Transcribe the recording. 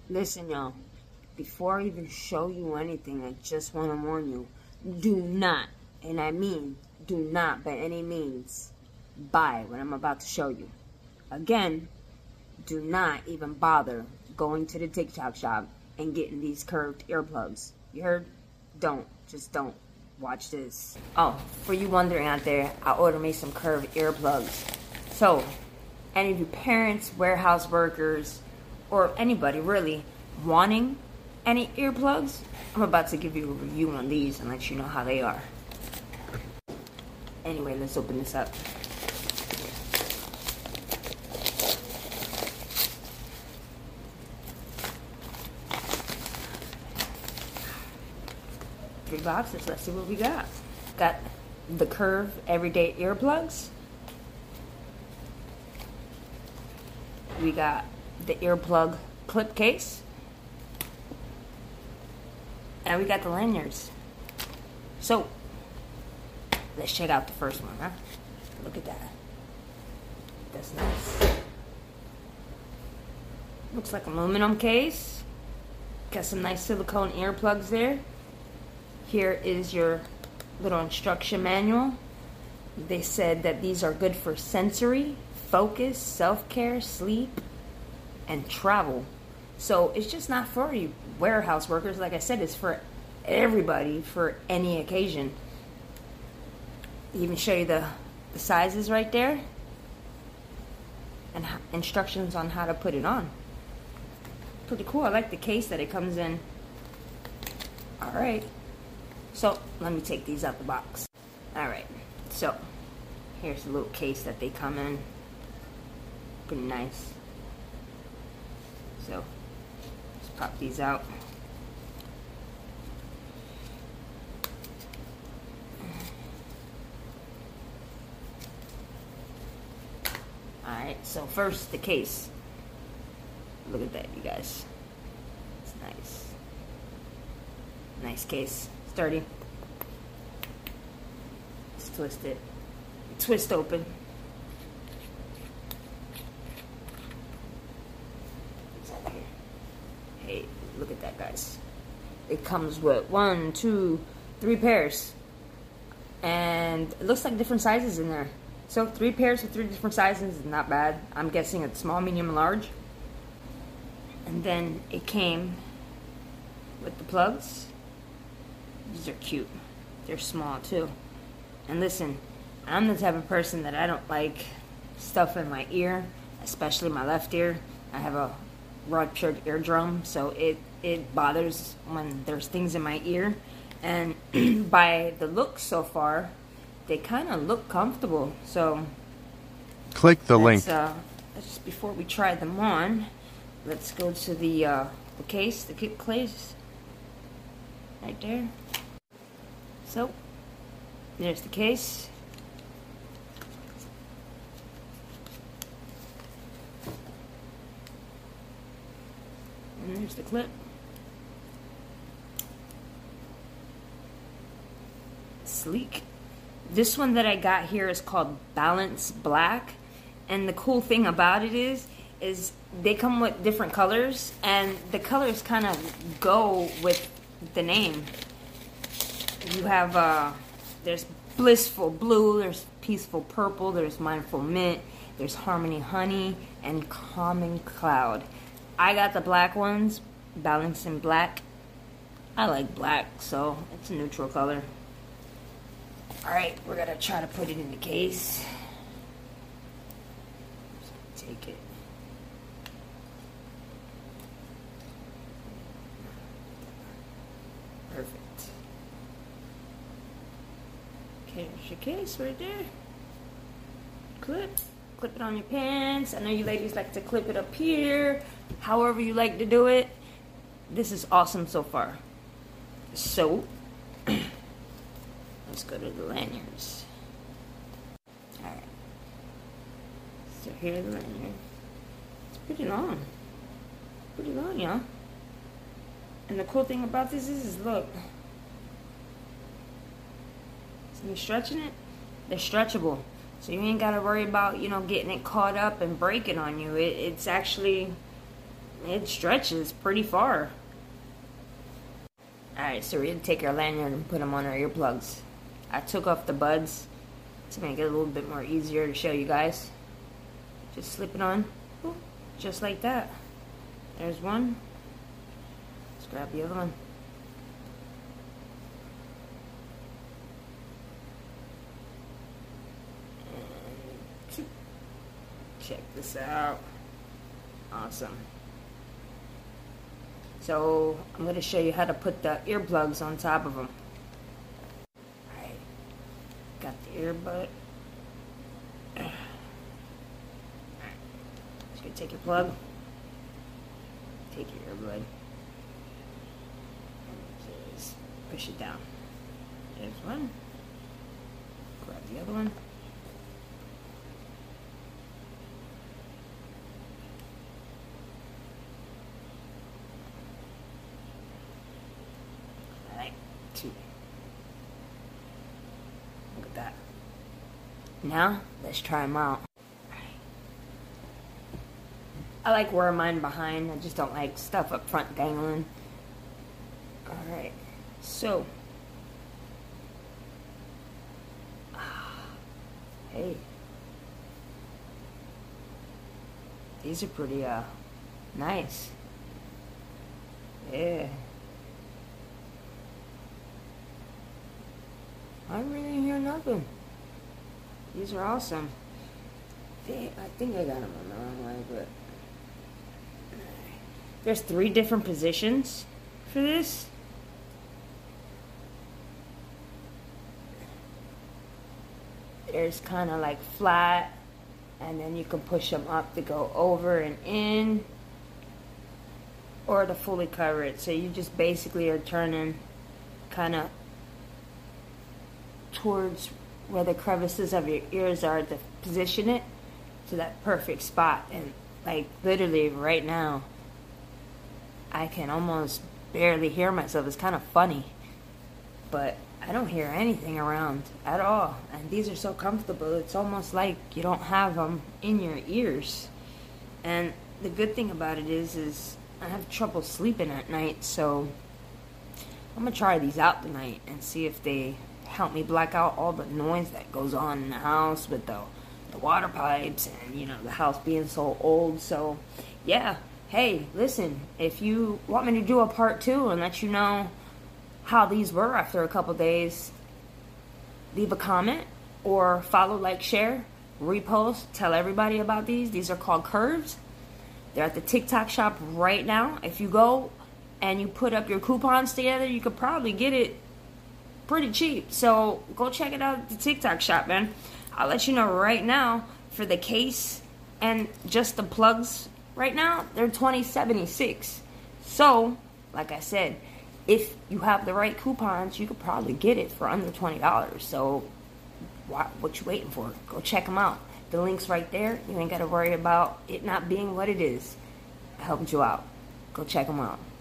Listen, y'all. Before I even show you anything, I just want to warn you. Do not, and I mean do not by any means, buy what I'm about to show you. Again, do not even bother going to the TikTok shop and getting these curved earplugs. You heard? Don't. Just don't. Watch this. Oh, for you wondering out there, I ordered me some curved earplugs. So, any of you parents, warehouse workers, or anybody really wanting any earplugs, I'm about to give you a review on these and let you know how they are. Anyway, let's open this up. Three boxes. Let's see what we got. Got the Curve Everyday Earplugs. We got the earplug clip case. And we got the lanyards. So, let's check out the first one, huh? Look at that. That's nice. Looks like an aluminum case. Got some nice silicone earplugs there. Here is your little instruction manual. They said that these are good for sensory, focus, self-care, sleep, and travel. So it's just not for you warehouse workers. Like I said, it's for everybody, for any occasion. They even show you the sizes right there and instructions on how to put it on. Pretty cool. I like the case that it comes in. Alright, so let me take these out the box. Alright, so here's the little case that they come in. Pretty nice. So let's pop these out. Alright, so first the case. Look at that, you guys. It's nice. Nice case. Sturdy. Let's twist it. Twist open. Hey, look at that, guys. It comes with 1, 2, 3 pairs. And it looks like different sizes in there. So 3 pairs with 3 different sizes is not bad. I'm guessing it's small, medium, and large. And then it came with the plugs. These are cute. They're small too. And listen, I'm the type of person that I don't like stuff in my ear, especially my left ear. I have a ruptured eardrum, so it bothers when there's things in my ear. And by the look so far, they kind of look comfortable. So click the link. Just before we try them on, let's go to the case, the case, right there. So there's the case. And there's the clip. Sleek. This one that I got here is called Balance Black. And the cool thing about it is they come with different colors, and the colors kind of go with the name. You have, there's Blissful Blue, there's Peaceful Purple, there's Mindful Mint, there's Harmony Honey, and Calming Cloud. I got the black ones, Balancing Black. I like black, so it's a neutral color. Alright, we're gonna try to put it in the case. Take it. Perfect. Okay, there's your case right there. Clip it on your pants. I know you ladies like to clip it up here. However you like to do it. This is awesome so far. So, let's go to the lanyards. Alright. So here's the lanyard. It's pretty long. Pretty long, y'all. And the cool thing about this is look. So you're stretching it. They're stretchable. So you ain't got to worry about, getting it caught up and breaking on you. It's actually it stretches pretty far. Alright, so we're going to take our lanyard and put them on our earplugs. I took off the buds to make it a little bit more easier to show you guys. Just slip it on, just like that. There's one. Let's grab the other one. And check this out. Awesome. So I'm going to show you how to put the earplugs on top of them. Alright, got the earbud. Alright, just going to take your plug, take your earbud, and just push it down. There's one. Grab the other one. Two. Look at that. Now, let's try them out. I like wearing mine behind. I just don't like stuff up front dangling. Alright, so. Hey. These are pretty, nice. Yeah. I really hear nothing. These are awesome. I think I got them on the wrong way, but there's 3 different positions for this. There's kind of like flat, and then you can push them up to go over and in, or to fully cover it. So you just basically are turning kind of towards where the crevices of your ears are to position it to that perfect spot. And like literally right now I can almost barely hear myself. It's kind of funny, but I don't hear anything around at all, and these are so comfortable. It's almost like you don't have them in your ears. And the good thing about it is I have trouble sleeping at night, so I'm gonna try these out tonight and see if they help me black out all the noise that goes on in the house with the water pipes and, you know, the house being so old. So yeah, hey, listen, if you want me to do a part 2 and let you know how these were after a couple days, leave a comment or follow, like, share, repost, tell everybody about these. These are called Curves. They're at the TikTok shop right now. If you go and you put up your coupons together, you could probably get it pretty cheap. So go check it out at the TikTok shop, man. I'll let you know right now, for the case and just the plugs right now, they're $20.76. So, like I said, if you have the right coupons, you could probably get it for under $20. So what you waiting for? Go check them out. The link's right there. You ain't got to worry about it not being what it is. I helped you out. Go check them out.